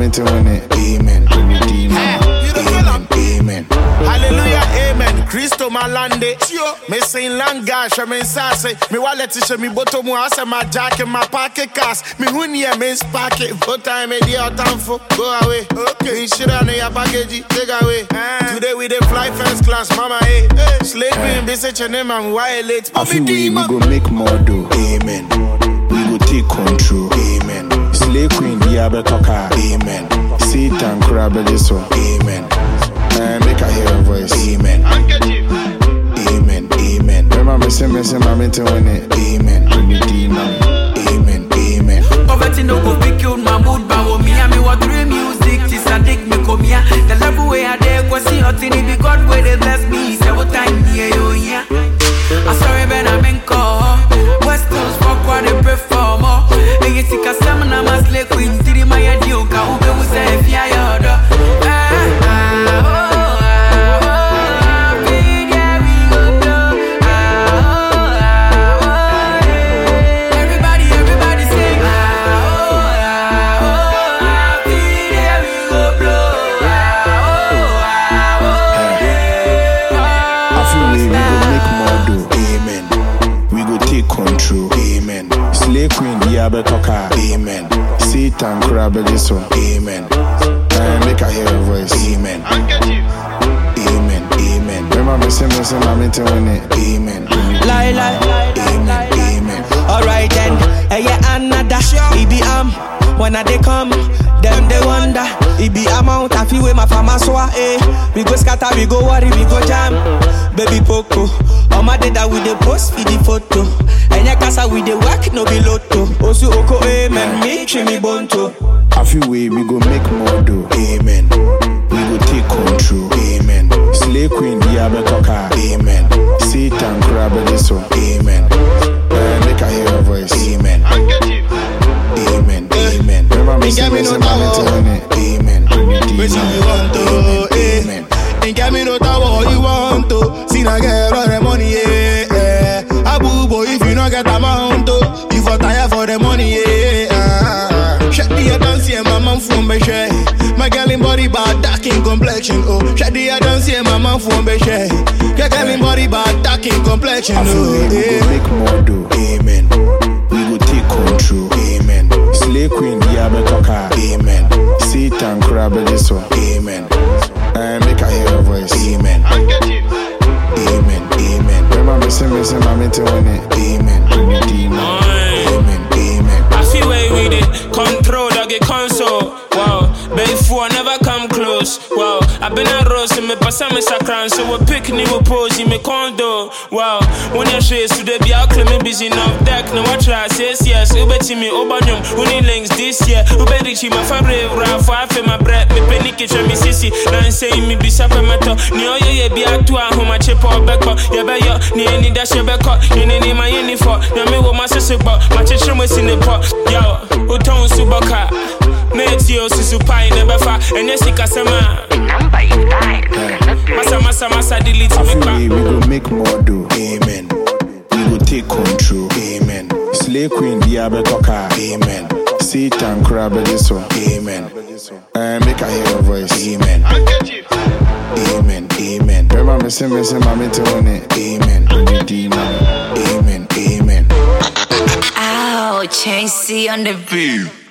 to win it. Amen. Amen. Amen. Hallelujah, amen. Christo malande. Me sing langash, me sase. Me wallet is me bottom house and my jacket, my pocket cast. Me hunya me sparket. But time me dear for go away. Okay, shit on your package, take away. Today we dey fly first class, mama. Hey, sleeping, be such a name and violate. I feel we go make more do. Amen. We go take control. Amen. Slay queen, diabe toka. Amen. Satan crab so. Amen. Make I hear a voice. Amen. Amen. Amen. Remember me mommy to win it. Amen. Amen. Amen. Poverty no go pick you my mood, but me and me what dream music. This a dick me come here. The level way I dare go see hot in it. Be God where they bless me. Several times here you yeah. I sorry Ben I'm in call. West Coast fuck what they prefer more. And you see a seminar must let queen city my idea. Ube will say if ya yoda. Toka. Amen. Satan crab so. Amen. Make I hear a voice. Amen. Amen. Amen. Remember me mommy to win it. Amen. Lie. Amen. Amen. Alright then, yeah, another EBM. When they come, them they wonder. EB amount, I feel with my farmer swa, eh. We go scatter, we go worry, we go jam. Baby Poco, all my data with the post for the photo. And ya casa with the work, no be lotto. Osu oko, amen, me, chimi bonto. I feel we go make more do. Amen. We go take control. Amen. Slay queen, diabe toka. Amen. Satan crab so. Amen. Make I hear a voice. Amen. Amen. Amen. Remember me mommy to win it. Amen. Amen. Ain't get me no tower you want to. See na get all the money, yeah. Abu boy, if you no get amount to, you for tire for the money, yeah. Shut the dance, yeah, my mom from me share. My girl in body bad, dark in complexion, oh. Shut the dance, yeah, my mom from me share. Your girl in body bad, dark in complexion, oh. We go make more do. Amen. We go take control. Amen. Slay queen, diabe toka. Amen. Satan crab so. Amen. Make I hear a voice. Amen. Amen. Amen. Remember me mommy to win it. Amen. Amen. Amen. I feel way with it. Control dog it console. Wow. Before never come close. Wow. I've been a rose and me pass me sacran. So we pick me we pose in me condo. Wow. When you share so they be out claiming busy enough deck. No watch I says yes. Ube me obanyum. Uni links this year. Ube richie my favorite rap. I feel my breath. Me penny kitchen me sissy. Now saying me be sapa metal. Ni oyo ye be out to a home a chip or back up. Ye be yo. Ni any dash ye back up. Ni any my uniform. Ni me wo my sister but my children was in the pot. Yo. Uton subaka. Mate yo susu pie never fa. And yes ikasema. Number you died. Massa delete me. We go make more do. Amen. We go take control. Amen. Slay queen diabe toka. Amen. Satan crab so. Amen. Make I hear a voice. Amen. Amen. Amen. Remember me mommy to win it. Amen. Amen. Amen. Ow, Chain C on the beat.